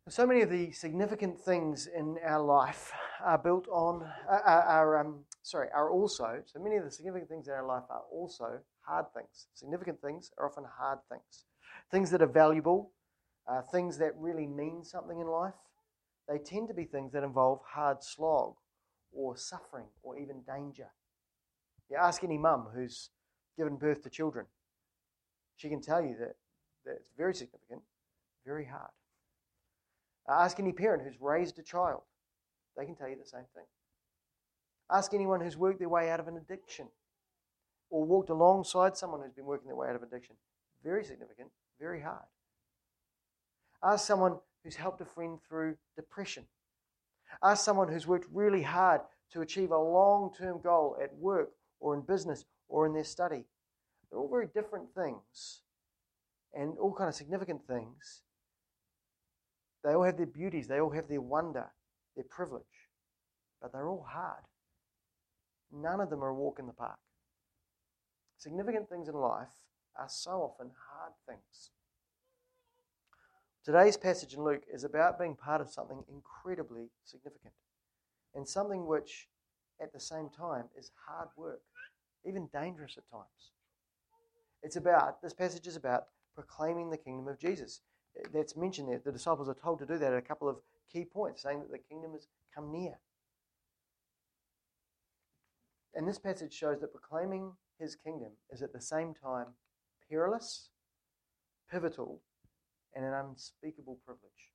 So many of the significant things in our life are built on, are also, so many of the significant things in our life are also hard things. Significant things are often hard things. Things that are valuable, things that really mean something in life, they tend to be things that involve hard slog or suffering or even danger. You ask any mum who's given birth to children, she can tell you that it's very significant, very hard. Ask any parent who's raised a child. They can tell you the same thing. Ask anyone who's worked their way out of an addiction or walked alongside someone who's been working their way out of addiction. Very significant, very hard. Ask someone who's helped a friend through depression. Ask someone who's worked really hard to achieve a long-term goal at work or in business or in their study. They're all very different things and all kind of significant things. They all have their beauties, they all have their wonder, their privilege, but they're all hard. None of them are a walk in the park. Significant things in life are so often hard things. Today's passage in Luke is about being part of something incredibly significant and something which, at the same time, is hard work, even dangerous at times. This passage is about proclaiming the kingdom of Jesus. That's mentioned there. The disciples are told to do that at a couple of key points, saying that the kingdom has come near. And this passage shows that proclaiming his kingdom is at the same time perilous, pivotal, and an unspeakable privilege.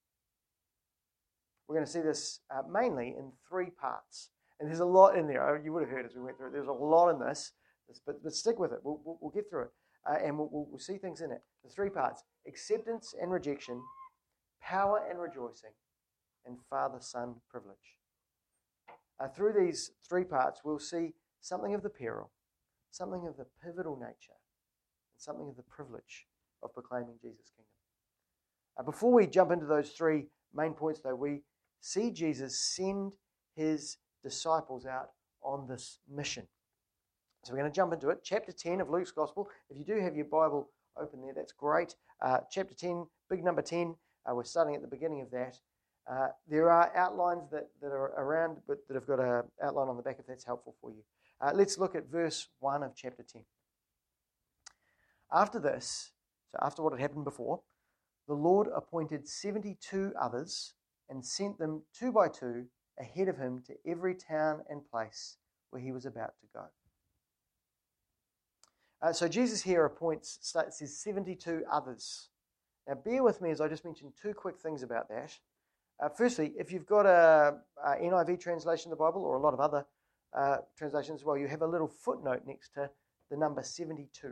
We're going to see this mainly in three parts. And there's a lot in there. You would have heard as we went through it. There's a lot in this, but stick with it. We'll get through it. And we'll see things in it. The three parts: acceptance and rejection, power and rejoicing, and father-son privilege. Through these three parts, we'll see something of the peril, something of the pivotal nature, and something of the privilege of proclaiming Jesus' kingdom. Before we jump into those three main points, though, we see Jesus send his disciples out on this mission. So we're going to jump into it. Chapter 10 of Luke's Gospel. If you do have your Bible open there, that's great. Chapter 10, big number 10. We're starting at the beginning of that. There are outlines that are around, but that have got an outline on the back if that's helpful for you. Let's look at verse 1 of chapter 10. After this, so after what had happened before, the Lord appointed 72 others and sent them 2 by 2 ahead of him to every town and place where he was about to go. So Jesus here says 72 others. Now bear with me as I just mentioned two quick things about that. Firstly, if you've got a NIV translation of the Bible or a lot of other translations as well, you have a little footnote next to the number 72.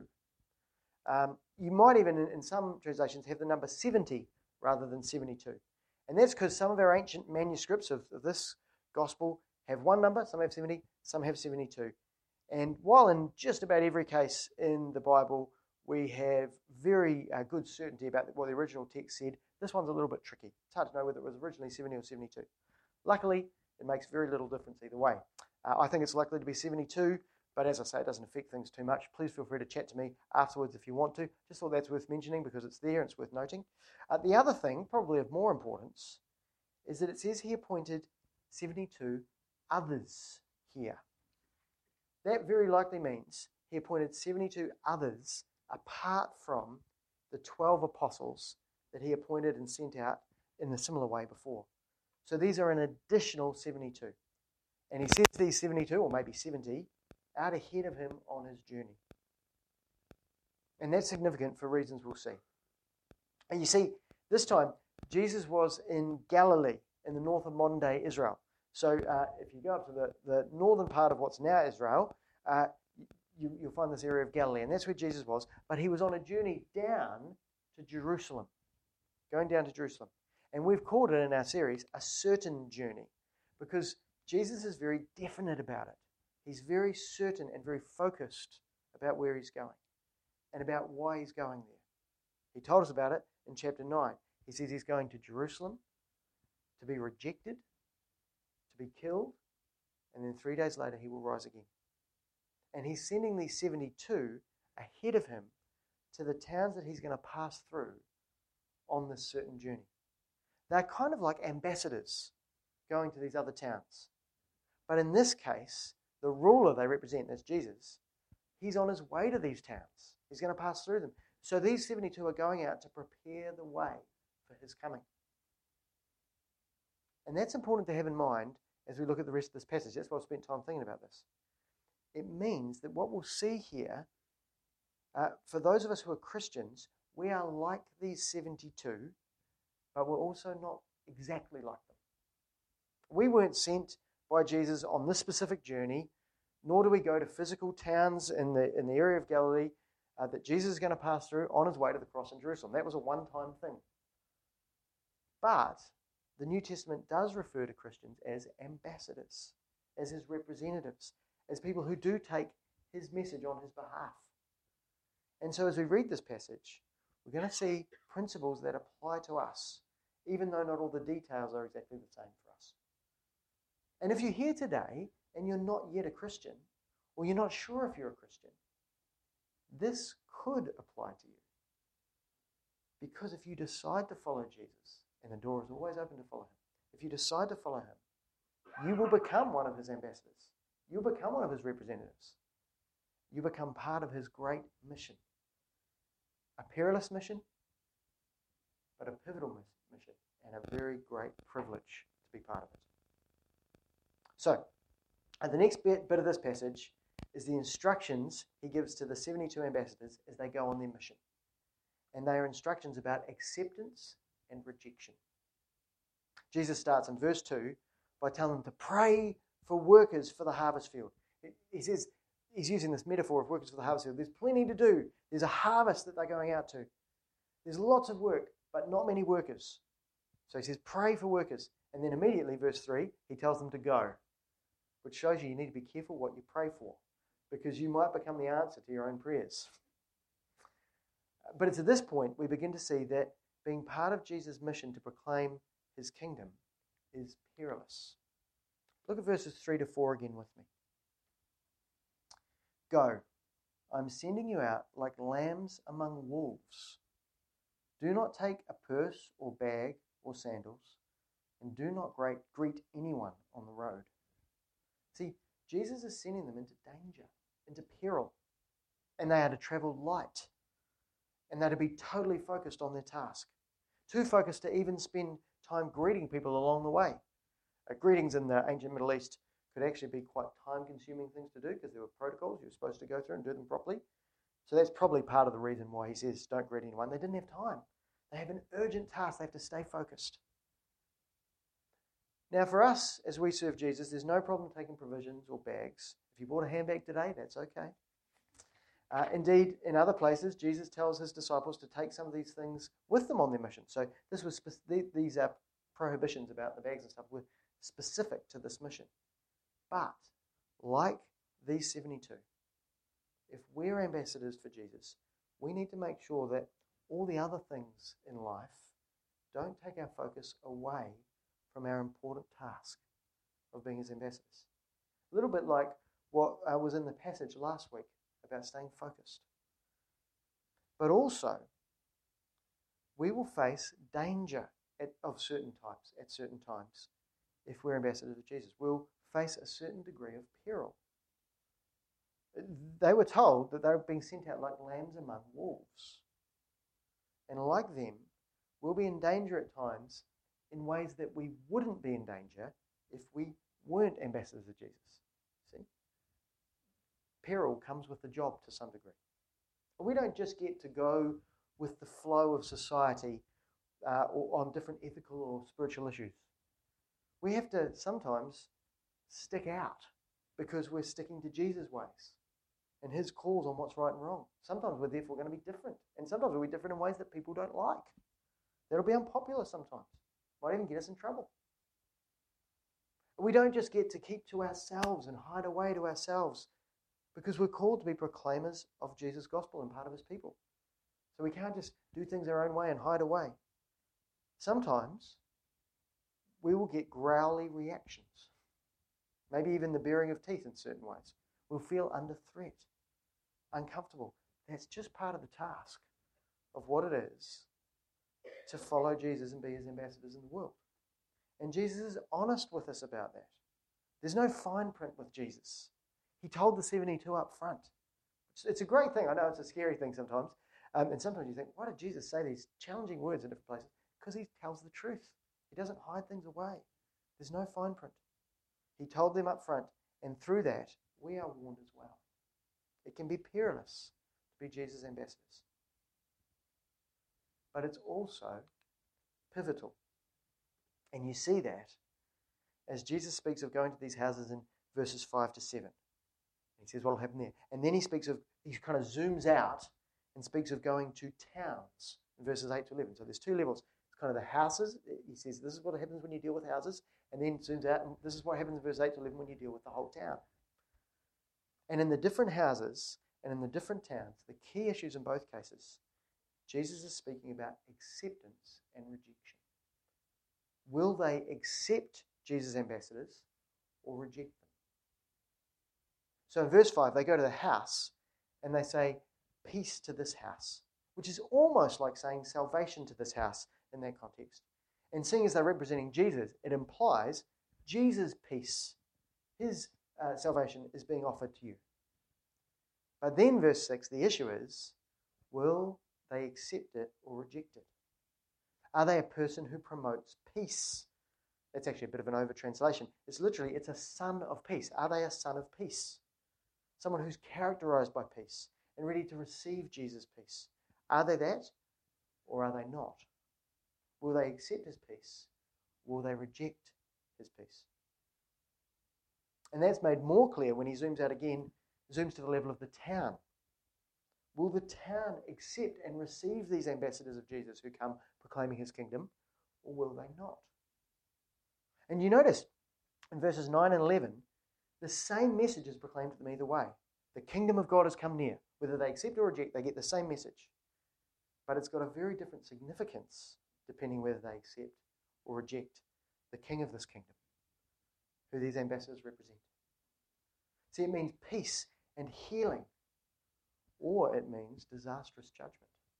You might even, in some translations, have the number 70 rather than 72. And that's because some of our ancient manuscripts of this gospel have one number, some have 70, some have 72. And while in just about every case in the Bible we have very good certainty about what the original text said, this one's a little bit tricky. It's hard to know whether it was originally 70 or 72. Luckily, it makes very little difference either way. I think it's likely to be 72, but as I say, it doesn't affect things too much. Please feel free to chat to me afterwards if you want to. Just thought that's worth mentioning because it's there and it's worth noting. The other thing, probably of more importance, is that it says he appointed 72 others here. That very likely means he appointed 72 others apart from the 12 apostles that he appointed and sent out in a similar way before. So these are an additional 72. And he sends these 72, or maybe 70, out ahead of him on his journey. And that's significant for reasons we'll see. And you see, this time, Jesus was in Galilee, in the north of modern-day Israel. So if you go up to the northern part of what's now Israel, you'll find this area of Galilee, and that's where Jesus was. But he was on a journey down to Jerusalem, going down to Jerusalem. And we've called it in our series a certain journey because Jesus is very definite about it. He's very certain and very focused about where he's going and about why he's going there. He told us about it in chapter 9. He says he's going to Jerusalem to be rejected, to be killed, and then 3 days later he will rise again. And he's sending these 72 ahead of him to the towns that he's going to pass through on this certain journey. They're kind of like ambassadors going to these other towns. But in this case, the ruler they represent, that's Jesus, he's on his way to these towns. He's going to pass through them. So these 72 are going out to prepare the way for his coming. And that's important to have in mind as we look at the rest of this passage. That's why I've spent time thinking about this. It means that what we'll see here, for those of us who are Christians, we are like these 72, but we're also not exactly like them. We weren't sent by Jesus on this specific journey, nor do we go to physical towns in the area of Galilee that Jesus is going to pass through on his way to the cross in Jerusalem. That was a one-time thing. But the New Testament does refer to Christians as ambassadors, as his representatives, as people who do take his message on his behalf. And so as we read this passage, we're going to see principles that apply to us, even though not all the details are exactly the same for us. And if you're here today and you're not yet a Christian, or you're not sure if you're a Christian, this could apply to you. Because if you decide to follow Jesus, and the door is always open to follow him, if you decide to follow him, you will become one of his ambassadors. You'll become one of his representatives. You become part of his great mission. A perilous mission, but a pivotal mission, and a very great privilege to be part of it. So, the next bit of this passage is the instructions he gives to the 72 ambassadors as they go on their mission. And they are instructions about acceptance and rejection. Jesus starts in verse 2 by telling them to pray for workers for the harvest field. He says, he's using this metaphor of workers for the harvest field. There's plenty to do. There's a harvest that they're going out to. There's lots of work, but not many workers. So he says, pray for workers. And then immediately, verse 3, he tells them to go, which shows you need to be careful what you pray for, because you might become the answer to your own prayers. But it's at this point we begin to see that being part of Jesus' mission to proclaim his kingdom is perilous. Look at verses 3 to 4 again with me. Go, I'm sending you out like lambs among wolves. Do not take a purse or bag or sandals, and do not greet anyone on the road. See, Jesus is sending them into danger, into peril, and they are to travel light, and they're to be totally focused on their task. Too focused to even spend time greeting people along the way. Greetings in the ancient Middle East could actually be quite time-consuming things to do because there were protocols you were supposed to go through and do them properly. So that's probably part of the reason why he says don't greet anyone. They didn't have time. They have an urgent task. They have to stay focused. Now for us, as we serve Jesus, there's no problem taking provisions or bags. If you bought a handbag today, that's okay. Indeed, in other places, Jesus tells his disciples to take some of these things with them on their mission. So this was these prohibitions about the bags and stuff were specific to this mission. But like these 72, if we're ambassadors for Jesus, we need to make sure that all the other things in life don't take our focus away from our important task of being his ambassadors. A little bit like what was in the passage last week about staying focused. But also, we will face danger of certain types at certain times if we're ambassadors of Jesus. We'll face a certain degree of peril. They were told that they were being sent out like lambs among wolves. And like them, we'll be in danger at times in ways that we wouldn't be in danger if we weren't ambassadors of Jesus. See? Peril comes with the job to some degree. We don't just get to go with the flow of society or on different ethical or spiritual issues. We have to sometimes stick out because we're sticking to Jesus' ways and his calls on what's right and wrong. Sometimes we're therefore going to be different, and sometimes we'll be different in ways that people don't like. That'll be unpopular sometimes. Might even get us in trouble. We don't just get to keep to ourselves and hide away to ourselves because we're called to be proclaimers of Jesus' gospel and part of his people. So we can't just do things our own way and hide away. Sometimes we will get growly reactions, maybe even the baring of teeth in certain ways. We'll feel under threat, uncomfortable. That's just part of the task of what it is to follow Jesus and be his ambassadors in the world. And Jesus is honest with us about that. There's no fine print with Jesus. He told the 72 up front. It's a great thing. I know it's a scary thing sometimes. And sometimes you think, why did Jesus say these challenging words in different places? Because he tells the truth. He doesn't hide things away. There's no fine print. He told them up front, and through that, we are warned as well. It can be perilous to be Jesus' ambassadors. But it's also pivotal. And you see that as Jesus speaks of going to these houses in verses 5 to 7. He says what will happen there. And then he kind of zooms out and speaks of going to towns in verses 8 to 11. So there's two levels. It's kind of the houses. He says this is what happens when you deal with houses. And then zooms out, and this is what happens in verse 8 to 11 when you deal with the whole town. And in the different houses and in the different towns, the key issues in both cases, Jesus is speaking about acceptance and rejection. Will they accept Jesus' ambassadors or reject them? So in verse 5, they go to the house and they say, peace to this house, which is almost like saying salvation to this house in that context. And seeing as they're representing Jesus, it implies Jesus' peace, his salvation is being offered to you. But then verse 6, the issue is, will they accept it or reject it? Are they a person who promotes peace? That's actually a bit of an over-translation. It's a son of peace. Are they a son of peace? Someone who's characterized by peace and ready to receive Jesus' peace. Are they that or are they not? Will they accept his peace? Will they reject his peace? And that's made more clear when he zooms out again, zooms to the level of the town. Will the town accept and receive these ambassadors of Jesus who come proclaiming his kingdom, or will they not? And you notice in verses 9 and 11, the same message is proclaimed to them either way. The kingdom of God has come near. Whether they accept or reject, they get the same message. But it's got a very different significance depending whether they accept or reject the king of this kingdom, who these ambassadors represent. See, it means peace and healing, or it means disastrous judgment.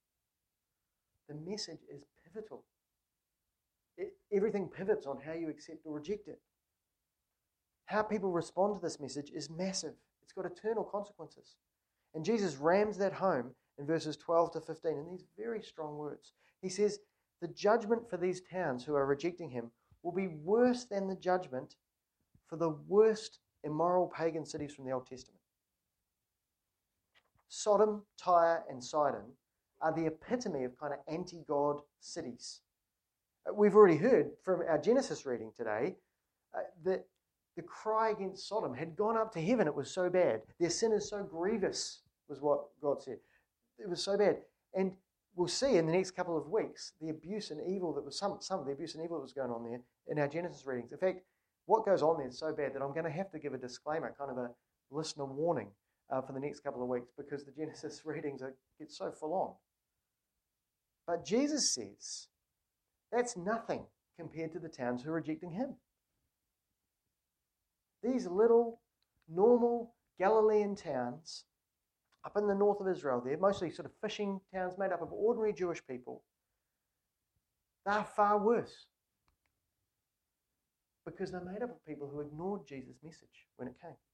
The message is pivotal. Everything pivots on how you accept or reject it. How people respond to this message is massive. It's got eternal consequences. And Jesus rams that home in verses 12 to 15 in these very strong words. He says, the judgment for these towns who are rejecting him will be worse than the judgment for the worst immoral pagan cities from the Old Testament. Sodom, Tyre, and Sidon are the epitome of kind of anti-God cities. We've already heard from our Genesis reading today that the cry against Sodom had gone up to heaven. It was so bad. Their sin is so grievous, was what God said. It was so bad. And we'll see in the next couple of weeks the abuse and evil that was some of the abuse and evil that was going on there in our Genesis readings. In fact, what goes on there is so bad that I'm going to have to give a disclaimer, kind of a listener warning for the next couple of weeks, because the Genesis readings get so full on. But Jesus says that's nothing compared to the towns who are rejecting him. These little, normal Galilean towns up in the north of Israel, they're mostly sort of fishing towns made up of ordinary Jewish people. They're far worse because they're made up of people who ignored Jesus' message when it came.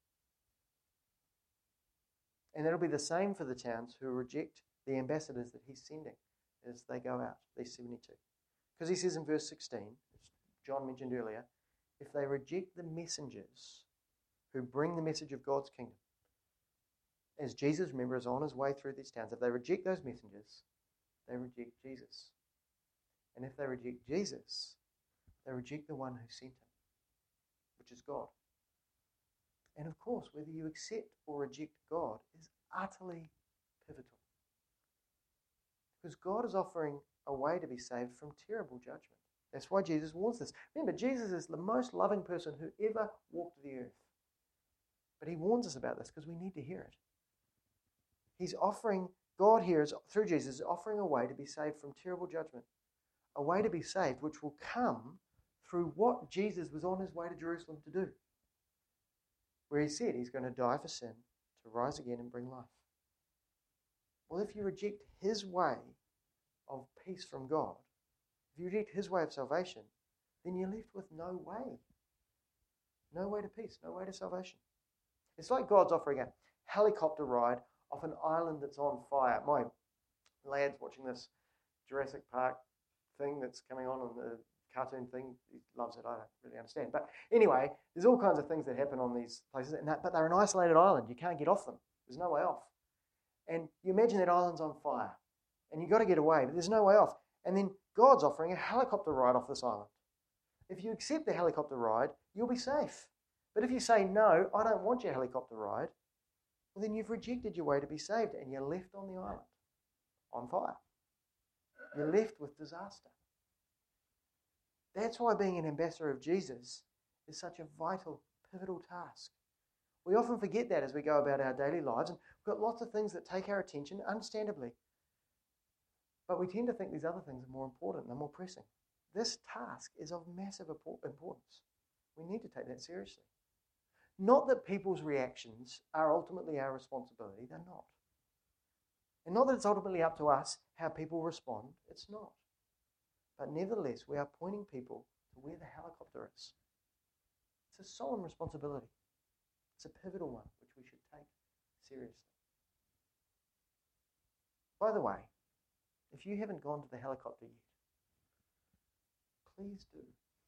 And that'll be the same for the towns who reject the ambassadors that he's sending as they go out, these 72. Because he says in verse 16, as John mentioned earlier, if they reject the messengers who bring the message of God's kingdom, as Jesus, remember, is on his way through these towns, if they reject those messengers, they reject Jesus. And if they reject Jesus, they reject the one who sent him, which is God. And of course, whether you accept or reject God is utterly pivotal. Because God is offering a way to be saved from terrible judgment. That's why Jesus warns this. Remember, Jesus is the most loving person who ever walked the earth. But he warns us about this because we need to hear it. He's offering, God here is, through Jesus, is offering a way to be saved from terrible judgment. A way to be saved which will come through what Jesus was on his way to Jerusalem to do. Where he said he's going to die for sin, to rise again and bring life. Well, if you reject his way, of peace from God, if you reject his way of salvation, then you're left with no way. No way to peace, no way to salvation. It's like God's offering a helicopter ride off an island that's on fire. My lad's watching this Jurassic Park thing that's coming on the cartoon thing. He loves it. I don't really understand. But anyway, there's all kinds of things that happen on these places, but they're an isolated island. You can't get off them. There's no way off. And you imagine that island's on fire, and you've got to get away, but there's no way off. And then God's offering a helicopter ride off this island. If you accept the helicopter ride, you'll be safe. But if you say, no, I don't want your helicopter ride, well, then you've rejected your way to be saved, and you're left on the island, on fire. You're left with disaster. That's why being an ambassador of Jesus is such a vital, pivotal task. We often forget that as we go about our daily lives, and we've got lots of things that take our attention, understandably. But we tend to think these other things are more important and more pressing. This task is of massive importance. We need to take that seriously. Not that people's reactions are ultimately our responsibility, they're not. And not that it's ultimately up to us how people respond, it's not. But nevertheless, we are pointing people to where the helicopter is. It's a solemn responsibility. It's a pivotal one, which we should take seriously. By the way, if you haven't gone to the helicopter yet, please do.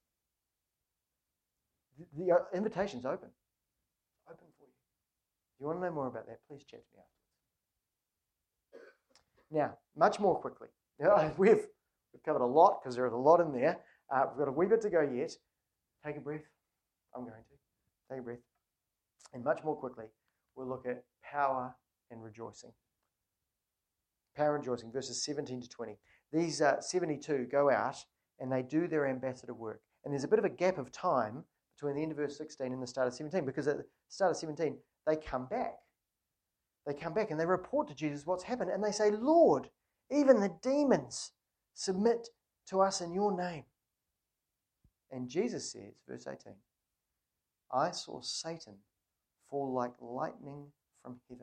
The invitation's open. It's open for you. If you want to know more about that, please chat to me afterwards. Now, much more quickly. Now, we've covered a lot because there is a lot in there. We've got a wee bit to go yet. Take a breath. I'm going to. Take a breath. And much more quickly, we'll look at power and rejoicing. Power and rejoicing, verses 17 to 20. These 72 go out and they do their ambassador work. And there's a bit of a gap of time between the end of verse 16 and the start of 17, because at the start of 17, they come back. They come back and they report to Jesus what's happened, and they say, Lord, even the demons submit to us in your name. And Jesus says, verse 18, I saw Satan fall like lightning from heaven.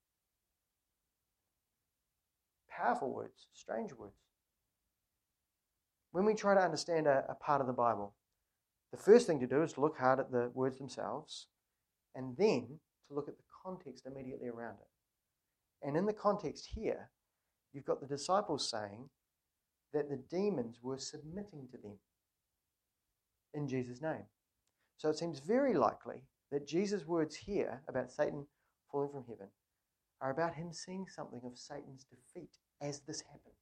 Powerful words, strange words. When we try to understand a part of the Bible, the first thing to do is to look hard at the words themselves, and then to look at the context immediately around it. And in the context here, you've got the disciples saying that the demons were submitting to them in Jesus' name. So it seems very likely that Jesus' words here about Satan falling from heaven are about him seeing something of Satan's defeat as this happened.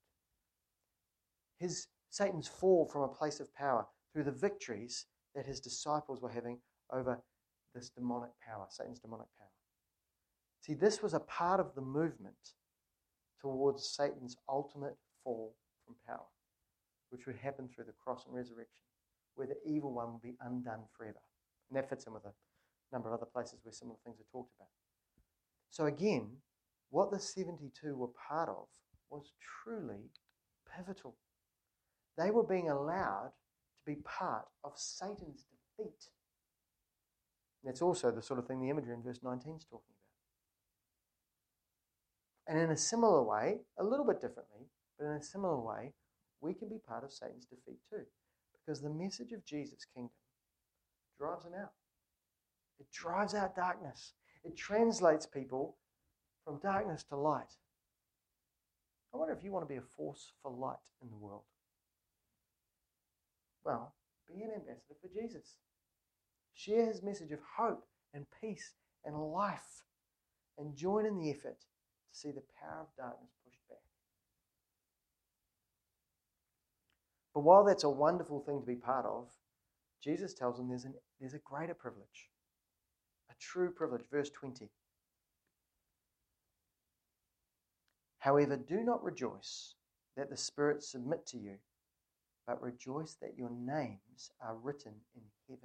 Satan's fall from a place of power through the victories that his disciples were having over this demonic power, Satan's demonic power. See, this was a part of the movement towards Satan's ultimate fall from power, which would happen through the cross and resurrection, where the evil one would be undone forever. And that fits in with a number of other places where similar things are talked about. So again, what the 72 were part of was truly pivotal. They were being allowed to be part of Satan's defeat. And that's also the sort of thing the imagery in verse 19 is talking about. And in a similar way, a little bit differently, but in a similar way, we can be part of Satan's defeat too. Because the message of Jesus' kingdom drives him out. It drives out darkness. It translates people from darkness to light. I wonder if you want to be a force for light in the world. Well, be an ambassador for Jesus. Share his message of hope and peace and life, and join in the effort to see the power of darkness pushed back. But while that's a wonderful thing to be part of, Jesus tells them there's a greater privilege, a true privilege. Verse 20. However, do not rejoice that the spirits submit to you, but rejoice that your names are written in heaven.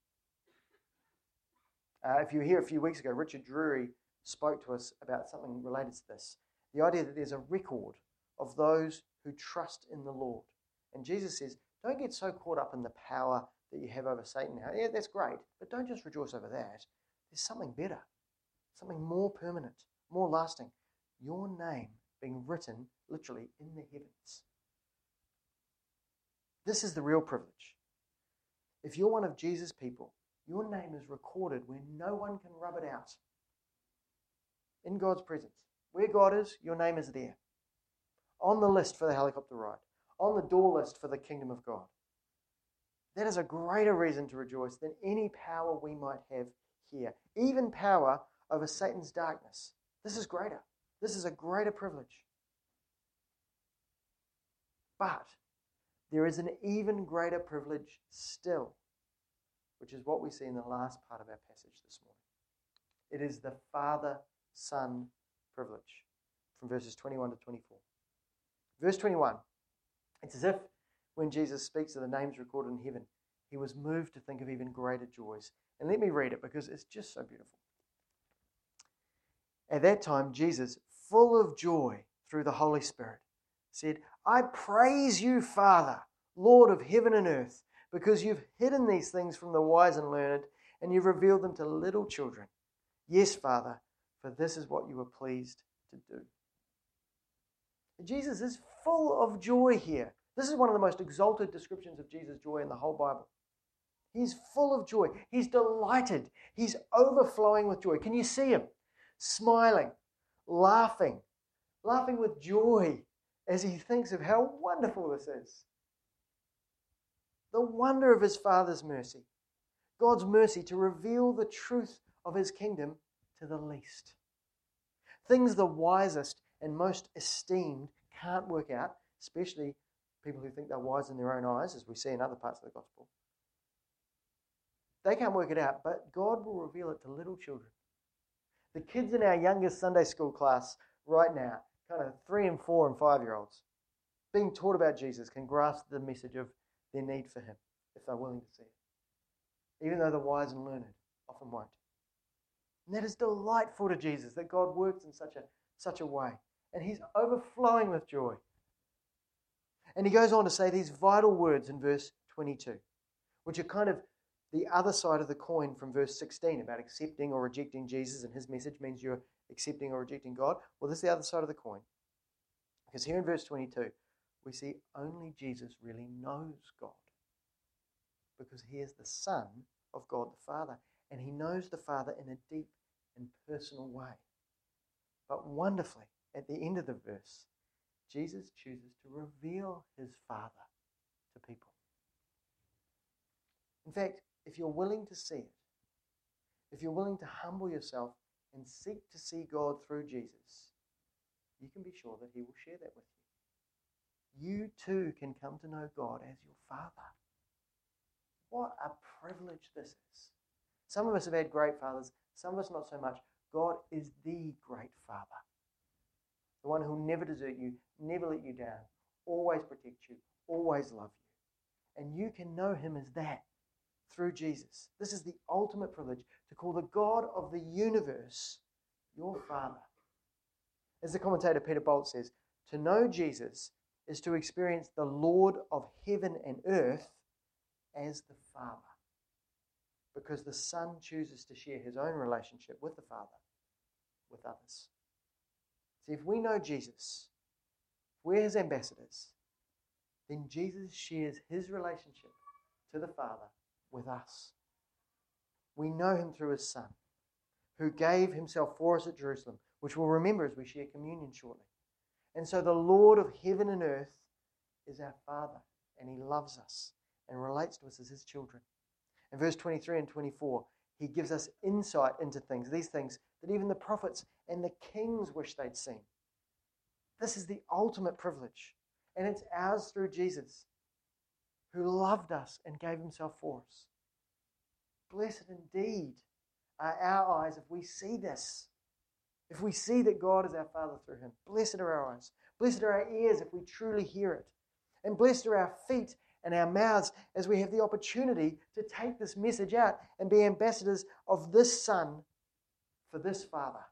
If you were here a few weeks ago, Richard Drury spoke to us about something related to this. The idea that there's a record of those who trust in the Lord. And Jesus says, don't get so caught up in the power that you have over Satan now. Yeah, that's great, but don't just rejoice over that. There's something better, something more permanent, more lasting. Your name being written literally in the heavens. This is the real privilege. If you're one of Jesus' people, your name is recorded where no one can rub it out. In God's presence. Where God is, your name is there. On the list for the helicopter ride. On the door list for the kingdom of God. That is a greater reason to rejoice than any power we might have here. Even power over Satan's darkness. This is greater. This is a greater privilege. But there is an even greater privilege still, which is what we see in the last part of our passage this morning. It is the Father-Son privilege from verses 21 to 24. Verse 21, it's as if when Jesus speaks of the names recorded in heaven, he was moved to think of even greater joys. And let me read it because it's just so beautiful. At that time, Jesus, full of joy through the Holy Spirit, said, I praise you, Father, Lord of heaven and earth, because you've hidden these things from the wise and learned, and you've revealed them to little children. Yes, Father, for this is what you were pleased to do. Jesus is full of joy here. This is one of the most exalted descriptions of Jesus' joy in the whole Bible. He's full of joy. He's delighted. He's overflowing with joy. Can you see him? Smiling, laughing with joy as he thinks of how wonderful this is. The wonder of his Father's mercy. God's mercy to reveal the truth of his kingdom to the least. Things the wisest and most esteemed can't work out, especially people who think they're wise in their own eyes, as we see in other parts of the gospel. They can't work it out, but God will reveal it to little children. The kids in our youngest Sunday school class right now, kind of 3 and 4 and 5-year-olds, being taught about Jesus can grasp the message of their need for him if they're willing to see it. Even though the wise and learned often won't. And that is delightful to Jesus, that God works in such a way. And he's overflowing with joy. And he goes on to say these vital words in verse 22, which are kind of the other side of the coin from verse 16 about accepting or rejecting Jesus, and his message means you're accepting or rejecting God. Well, this is the other side of the coin. Because here in verse 22, we see only Jesus really knows God. Because he is the Son of God the Father, and he knows the Father in a deep and personal way. But wonderfully, at the end of the verse, Jesus chooses to reveal his Father to people. In fact, if you're willing to see it, if you're willing to humble yourself and seek to see God through Jesus, you can be sure that he will share that with you. You too can come to know God as your Father. What a privilege this is. Some of us have had great fathers, some of us not so much. God is the great Father. The one who will never desert you, never let you down, always protect you, always love you. And you can know him as that through Jesus. This is the ultimate privilege, to call the God of the universe your Father. As the commentator Peter Bolt says, to know Jesus is to experience the Lord of heaven and earth as the Father. Because the Son chooses to share his own relationship with the Father, with others. See, if we know Jesus, if we're his ambassadors, then Jesus shares his relationship to the Father with us. We know him through his Son, who gave himself for us at Jerusalem, which we'll remember as we share communion shortly. And so the Lord of heaven and earth is our Father, and he loves us and relates to us as his children. In verse 23 and 24, he gives us insight into things, these things that even the prophets and the kings wish they'd seen. This is the ultimate privilege, and it's ours through Jesus, who loved us and gave himself for us. Blessed indeed are our eyes if we see this, if we see that God is our Father through him. Blessed are our eyes. Blessed are our ears if we truly hear it. And blessed are our feet and our mouths as we have the opportunity to take this message out and be ambassadors of this Son for this Father.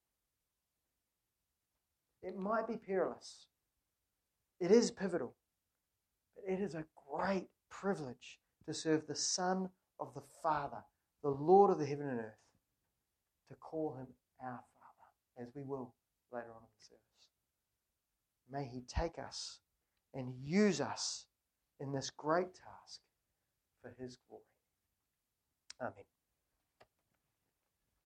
It might be perilous. It is pivotal. But it is a great privilege to serve the Son of the Father, the Lord of the heaven and earth, to call him our Father, as we will later on in the service. May he take us and use us in this great task for his glory. Amen.